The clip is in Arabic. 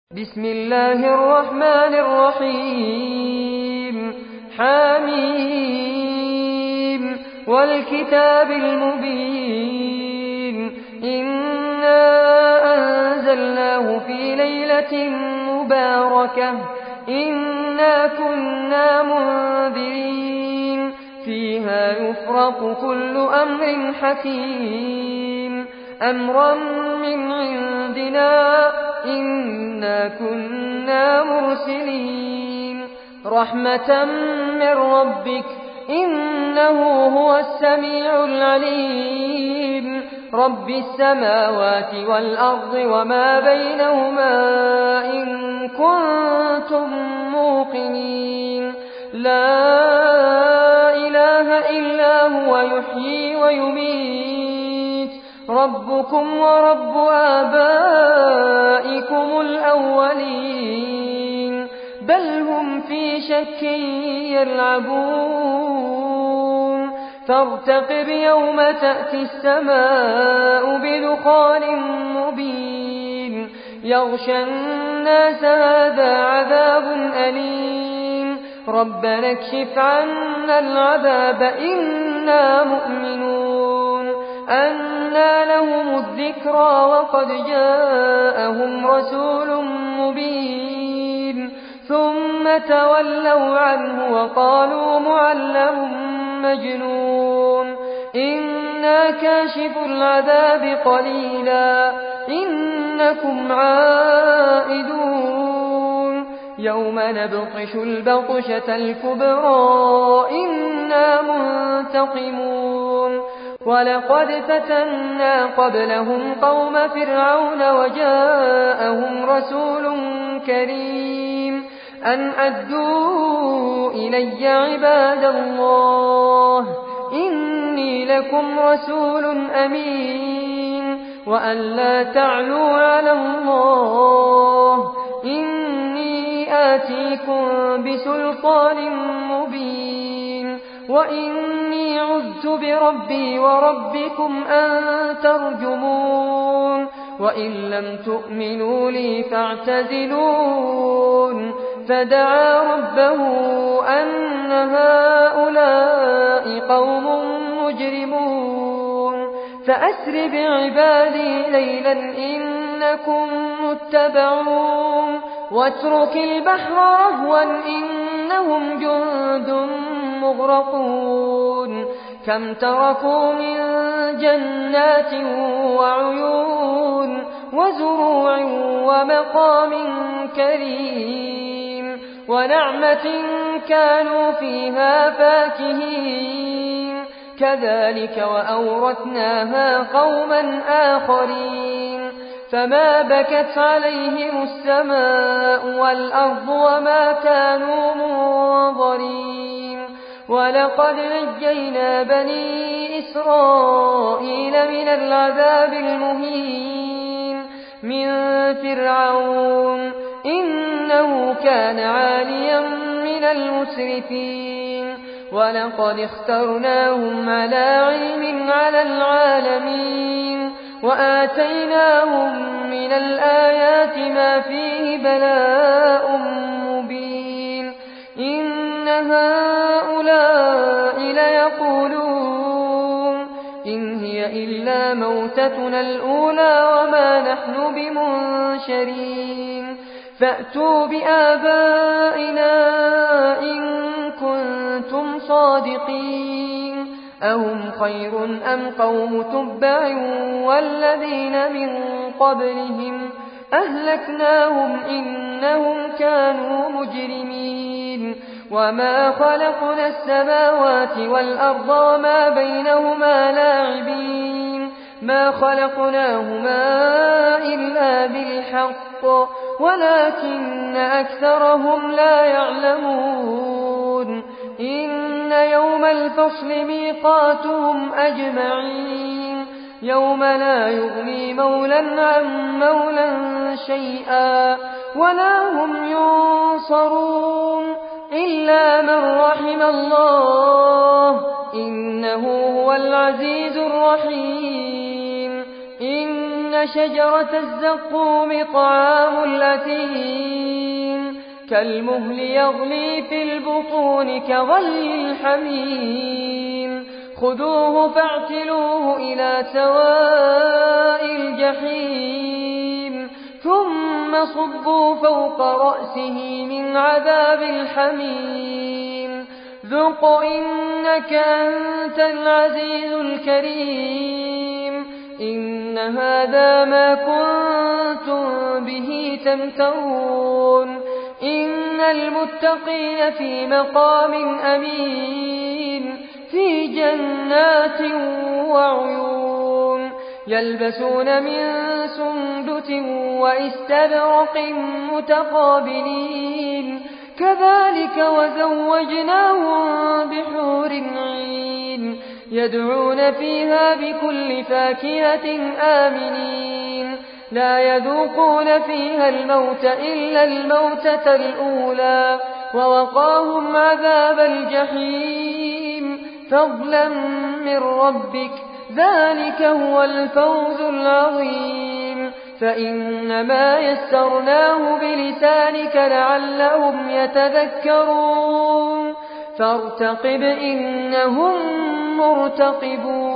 بسم الله الرحمن الرحيم حميم والكتاب المبين إنا أنزلناه في ليلة مباركة إنا كنا منذرين فيها يفرق كل أمر حكيم أمرا من عندنا إنا كنا مرسلين رحمة من ربك إنه هو السميع العليم رب السماوات والأرض وما بينهما إن كنتم موقنين لا إله إلا هو يحيي ويميت ربكم ورب آبائكم الأولين بل هم في شك يلعبون فارتقب يوم تأتي السماء بدخان مبين يغشى الناس هذا عذاب أليم ربنا اكشف عنا العذاب إنا مؤمنون أنى لهم الذكرى وقد جاءهم رسول مبين ثم تولوا عنه وقالوا معلم مجنون إنا كاشف العذاب قليلا إنكم عائدون يوم نبطش البطشة الكبرى إنا منتقمون ولقد فتنا قبلهم قوم فرعون وجاءهم رسول كريم أن أدوا إلي عباد الله إني لكم رسول أمين وأن لا تعلوا على الله إني آتيكم بسلطان مبين وإني عذت بربي وربكم أن ترجمون وإن لم تؤمنوا لي فاعتزلون فدعا ربه أن هؤلاء قوم مجرمون فأسر بعبادي ليلا إنكم متبعون واترك البحر رهوا إنهم جند مغرقون كم تركوا من جنات وعيون وزروع ومقام كريم ونعمة كانوا فيها فاكهين كذلك وأورثناها قوما آخرين فما بكت عليهم السماء والأرض وما كانوا منظرين ولقد نجينا بني إسرائيل من العذاب المهين من فرعون إنه كان عاليا من المسرفين ولقد اخترناهم على علم على العالمين وآتيناهم من الآيات ما فيه بلاء مبين إن هؤلاء ليقولون إن هي إلا موتتنا الأولى وما نحن بمنشرين فأتوا بآبائنا إن كنتم صادقين أهم خير أم قوم تبع والذين من قبلهم أهلكناهم إنهم كانوا مجرمين وما خلقنا السماوات والأرض وما بينهما لاعبين ما خلقناهما إلا بالحق ولكن أكثرهم لا يعلمون إن يوم الفصل ميقاتهم أجمعين يوم لا يغني مولا عن مولا شيئا ولا هم ينصرون إلا من رحم الله إنه هو العزيز الرحيم إن شجرة الزقوم طعام الأثيم كالمهل يغلي في البطون كغلي الحميم خذوه فاعتلوه إلى سواء الجحيم ثم صبوا فوق رأسه من عذاب الحميم ذق إنك أنت العزيز الكريم إن هذا ما كنتم به تمترون إن المتقين في مقام أمين في جنات وعيون يلبسون من سندس وإستبرق متقابلين كذلك وزوجناهم بحور عين يدعون فيها بكل فاكهة آمنين لا يذوقون فيها الموت إلا الموتة الأولى ووقاهم عذاب الجحيم فضلا من ربك ذلك هو الفوز العظيم فإنما يسرناه بلسانك لعلهم يتذكرون فارتقب إنهم مرتقبون